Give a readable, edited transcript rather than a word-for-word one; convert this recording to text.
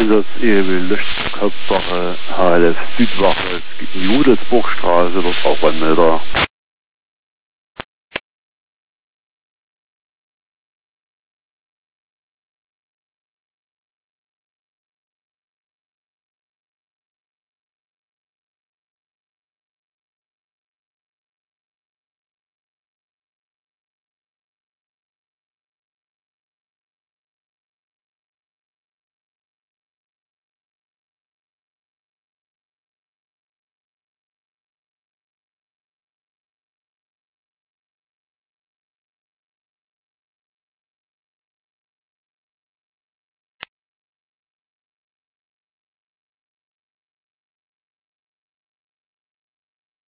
das Löschkopfwache, HLF Südwache, es gibt die Judelsburgstraße, dort auch ein Melder.